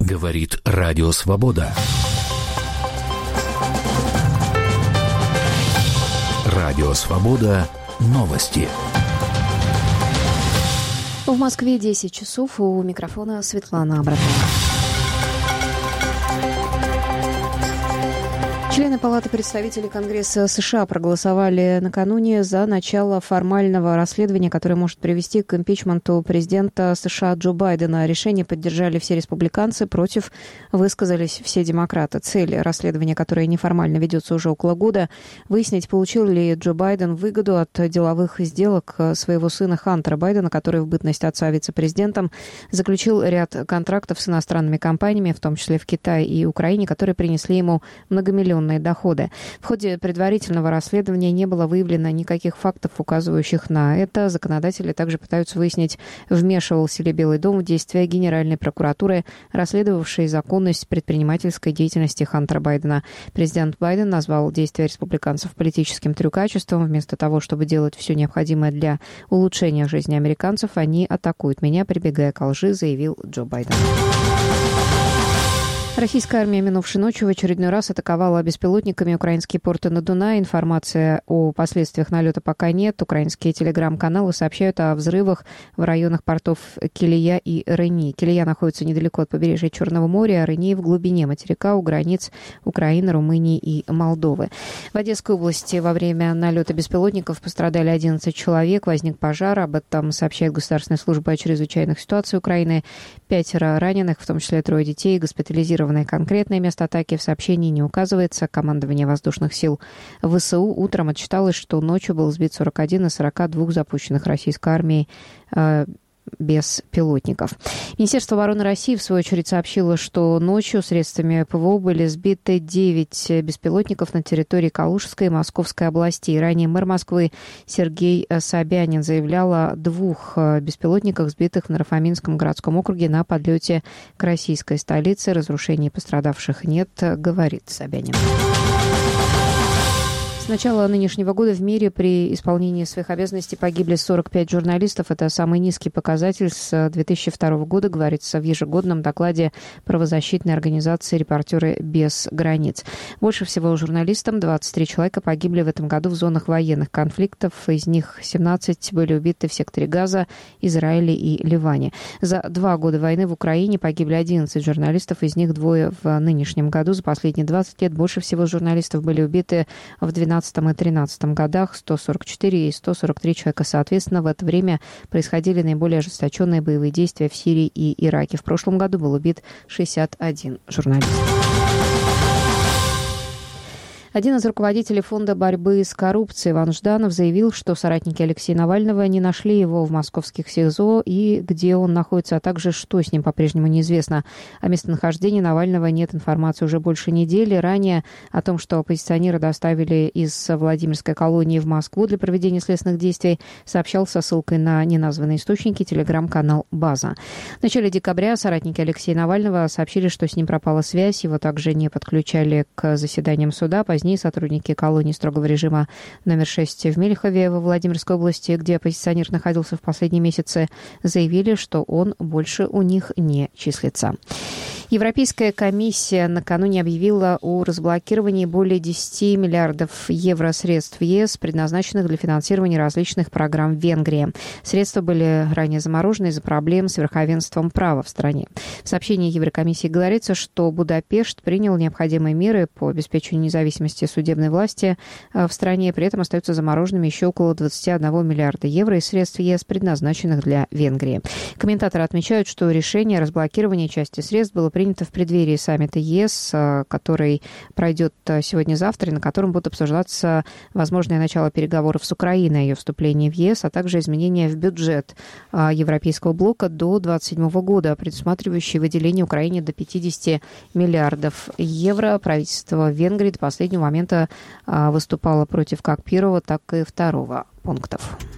Говорит Радио Свобода. Радио Свобода. Новости. В Москве 10 часов. У микрофона Светлана Абрамова. Члены Палаты представителей Конгресса США проголосовали накануне за начало формального расследования, которое может привести к импичменту президента США Джо Байдена. Решение поддержали все республиканцы, против высказались все демократы. Цель расследования, которое неформально ведется уже около года, выяснить, получил ли Джо Байден выгоду от деловых сделок своего сына Хантера Байдена, который в бытность отца вице-президентом заключил ряд контрактов с иностранными компаниями, в том числе в Китае и Украине, которые принесли ему многомиллионные доходы. В ходе предварительного расследования не было выявлено никаких фактов, указывающих на это. Законодатели также пытаются выяснить, вмешивался ли Белый дом в действия Генеральной прокуратуры, расследовавшей законность предпринимательской деятельности Хантера Байдена. Президент Байден назвал действия республиканцев политическим трюкачеством. Вместо того, чтобы делать все необходимое для улучшения жизни американцев, они атакуют меня, прибегая к лжи, заявил Джо Байден. Российская армия минувшей ночью в очередной раз атаковала беспилотниками украинские порты на Дунае. Информация о последствиях налета пока нет. Украинские телеграм-каналы сообщают о взрывах в районах портов Килия и Рени. Килия находится недалеко от побережья Черного моря, а Рени в глубине материка у границ Украины, Румынии и Молдовы. В Одесской области во время налета беспилотников пострадали 11 человек. Возник пожар. Об этом сообщает Государственная служба чрезвычайных ситуаций Украины. 5 раненых, в том числе 3 детей, госпитализированы. Конкретное место атаки в сообщении не указывается. Командование воздушных сил ВСУ утром отчиталось, что ночью был сбит 41 из 42 запущенных российской армией беспилотников. Министерство обороны России, в свою очередь, сообщило, что ночью средствами ПВО были сбиты 9 беспилотников на территории Калужской и Московской областей. Ранее мэр Москвы Сергей Собянин заявлял о 2 беспилотниках, сбитых в Наро-Фоминском городском округе на подлете к российской столице. Разрушений пострадавших нет, говорит Собянин. С начала нынешнего года в мире при исполнении своих обязанностей погибли 45 журналистов. Это самый низкий показатель с 2002 года, говорится в ежегодном докладе правозащитной организации «Репортеры без границ». Больше всего журналистам, 23 человека, погибли в этом году в зонах военных конфликтов. Из них 17 были убиты в секторе Газа, Израиле и Ливане. За 2 года войны в Украине погибли 11 журналистов, из них 2 в нынешнем году. За последние 20 лет больше всего журналистов были убиты в 2012 и 2013 годах, 144 и 143 человека соответственно. В это время происходили наиболее ожесточенные боевые действия в Сирии и Ираке. В прошлом году был убит 61 журналист. Один из руководителей фонда борьбы с коррупцией Иван Жданов заявил, что соратники Алексея Навального не нашли его в московских СИЗО и где он находится, а также что с ним по-прежнему неизвестно. О местонахождении Навального нет информации уже больше недели. Ранее о том, что оппозиционера доставили из Владимирской колонии в Москву для проведения следственных действий, сообщал со ссылкой на неназванные источники телеграм-канал «База». В начале декабря соратники Алексея Навального сообщили, что с ним пропала связь, его также не подключали к заседаниям суда. Позднее сотрудники колонии строгого режима номер 6 в Мелехове во Владимирской области, где оппозиционер находился в последние месяцы, заявили, что он больше у них не числится. Европейская комиссия накануне объявила о разблокировании более 10 миллиардов евро средств ЕС, предназначенных для финансирования различных программ в Венгрии. Средства были ранее заморожены из-за проблем с верховенством права в стране. В сообщении Еврокомиссии говорится, что Будапешт принял необходимые меры по обеспечению независимости судебной власти в стране. При этом остаются замороженными еще около 21 миллиарда евро из средств ЕС, предназначенных для Венгрии. Комментаторы отмечают, что решение о разблокировании части средств было принято в преддверии саммита ЕС, который пройдет сегодня-завтра, и на котором будут обсуждаться возможное начало переговоров с Украиной о ее вступлении в ЕС, а также изменения в бюджет Европейского блока до 2027 года, предусматривающие выделение Украине до 50 миллиардов евро. Правительство Венгрии до последнего момента выступало против как первого, так и второго пунктов.